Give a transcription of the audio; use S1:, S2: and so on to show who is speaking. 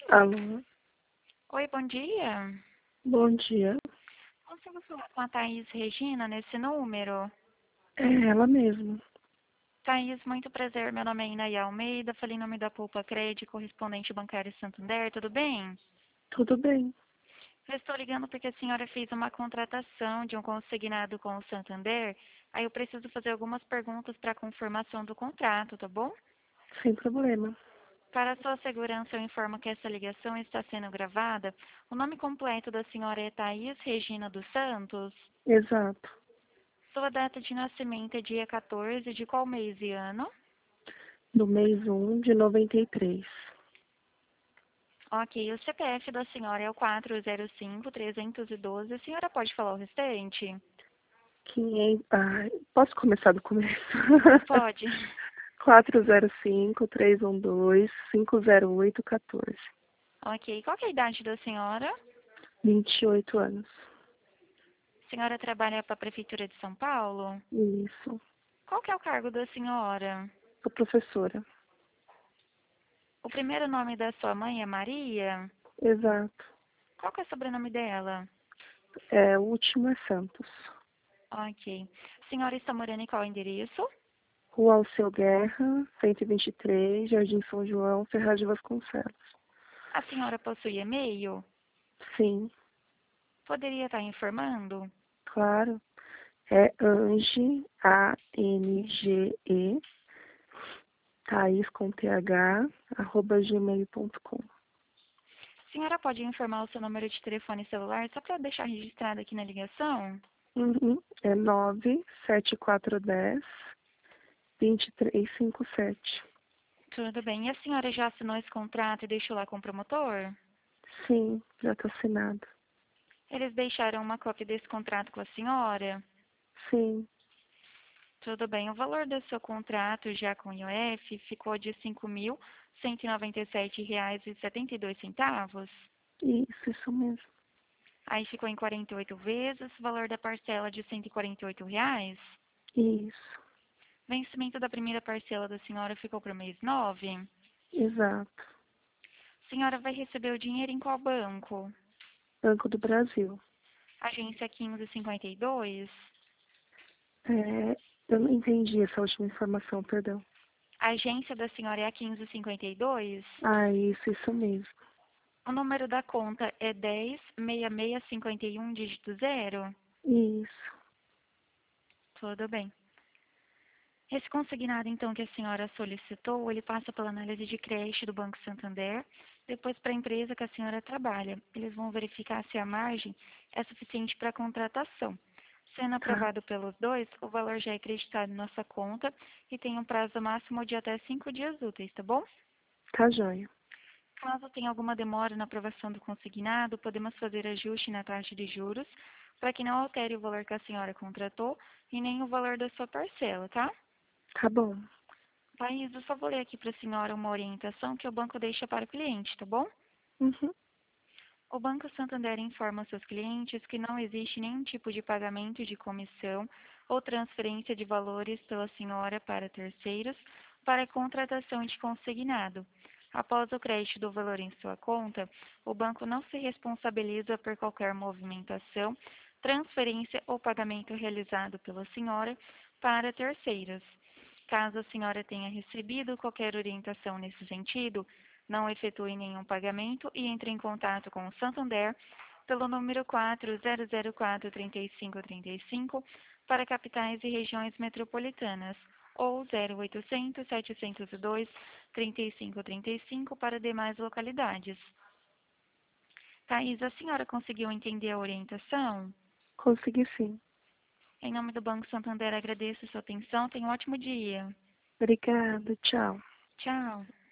S1: Alô,
S2: Oi, bom dia.
S1: bom dia.
S2: Consigo falar com a Thaís Regina nesse número?
S1: É ela mesma.
S2: Thaís, muito prazer. Meu nome é Inaia Almeida. Falei em nome da Poupa Crédito, correspondente bancário Santander. Tudo bem?
S1: Tudo bem?
S2: Eu estou ligando porque a senhora fez uma contratação de um consignado com o Santander. Aí eu preciso fazer algumas perguntas para a confirmação do contrato, tá bom?
S1: Sem problema.
S2: Para a sua segurança, eu informo que essa ligação está sendo gravada. O nome completo da senhora é Thaís Regina dos Santos.
S1: Exato.
S2: Sua data de nascimento é dia 14 de qual mês e ano?
S1: Do mês 1 de 93.
S2: Ok, o CPF da senhora é o 405-312. A senhora pode falar o restante?
S1: 500. Posso começar do começo?
S2: Pode.
S1: 405-312-508-14.
S2: Ok, qual que é a idade da senhora?
S1: 28 anos.
S2: A senhora trabalha para a Prefeitura de São Paulo?
S1: Isso.
S2: Qual que é o cargo da senhora?
S1: Sou professora.
S2: O primeiro nome da sua mãe é Maria?
S1: Exato.
S2: Qual que é o sobrenome dela?
S1: O último é Santos.
S2: Ok. A senhora está morando em qual endereço?
S1: Rua Alceu Guerra, 123, Jardim São João, Ferraz de Vasconcelos.
S2: A senhora possui e-mail?
S1: Sim,
S2: Poderia estar informando?
S1: claro. É Ange, A-N-G-E, Thaís com TH, @gmail.com.
S2: A senhora pode informar o seu número de telefone celular só para deixar registrado aqui na ligação?
S1: Uhum. É 97410-2357.
S2: Tudo bem. E a senhora já assinou esse contrato e deixou lá com o promotor?
S1: Sim, já está assinado.
S2: Eles deixaram uma cópia desse contrato com a senhora?
S1: Sim,
S2: Tudo bem. O valor do seu contrato já com o IOF ficou de R$ 5.197,72.
S1: isso mesmo.
S2: Aí ficou em 48 vezes, o valor da parcela de R$ 148.
S1: Isso,
S2: Vencimento da primeira parcela da senhora ficou para o mês 9.
S1: exato.
S2: A senhora vai receber o dinheiro em qual banco?
S1: Banco do Brasil.
S2: Agência 1552.
S1: Eu não entendi essa última informação, perdão.
S2: A agência da senhora é a 1552.
S1: Isso mesmo.
S2: O número da conta é 106651, dígito 0.
S1: Isso,
S2: Tudo bem. Esse consignado, então, que a senhora solicitou, ele passa pela análise de crédito do Banco Santander, depois para a empresa que a senhora trabalha. Eles vão verificar se a margem é suficiente para a contratação. Sendo
S1: tá.
S2: aprovado pelos dois, o valor já é acreditado em nossa conta e tem um prazo máximo de até 5 dias úteis, tá bom?
S1: Tá joia.
S2: Caso tenha alguma demora na aprovação do consignado, podemos fazer ajuste na taxa de juros para que não altere o valor que a senhora contratou e nem o valor da sua parcela, tá?
S1: Tá bom.
S2: Thaís, eu só vou ler aqui para a senhora uma orientação que o banco deixa para o cliente, tá bom?
S1: Uhum.
S2: O Banco Santander informa seus clientes que não existe nenhum tipo de pagamento de comissão ou transferência de valores pela senhora para terceiros para a contratação de consignado. Após o crédito do valor em sua conta, o banco não se responsabiliza por qualquer movimentação, transferência ou pagamento realizado pela senhora para terceiros. Caso a senhora tenha recebido qualquer orientação nesse sentido, não efetue nenhum pagamento e entre em contato com o Santander pelo número 4004-3535 para capitais e regiões metropolitanas ou 0800 702 3535 para demais localidades. Thaís, a senhora conseguiu entender a orientação?
S1: Consegui sim.
S2: Em nome do Banco Santander, agradeço a sua atenção. Tenha um ótimo dia.
S1: Obrigada, tchau.
S2: Tchau.